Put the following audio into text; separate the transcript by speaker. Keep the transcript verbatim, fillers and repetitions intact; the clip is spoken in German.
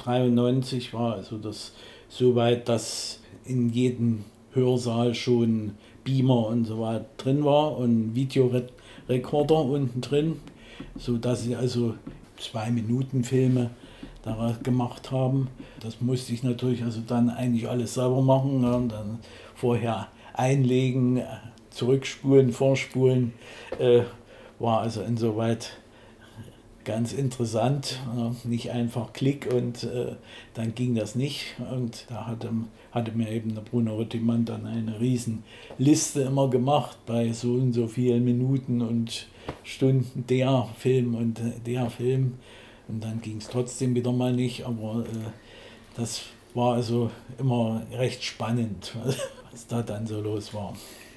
Speaker 1: neunzehnhundertdreiundneunzig war also das so weit, dass in jedem Hörsaal schon Beamer und so weiter drin war und Videorekorder unten drin, sodass sie also Zwei-Minuten-Filme da gemacht haben. Das musste ich natürlich also dann eigentlich alles selber machen, ja, und dann vorher einlegen, zurückspulen, vorspulen, äh, war also insoweit ganz interessant, ja, nicht einfach Klick und äh, dann ging das nicht. Und da hatte, hatte mir eben der Bruno Rüttimann dann eine riesen Liste immer gemacht bei so und so vielen Minuten und Stunden der Film und der Film. Und dann ging es trotzdem wieder mal nicht, aber äh, das war also immer recht spannend, was da dann so los war.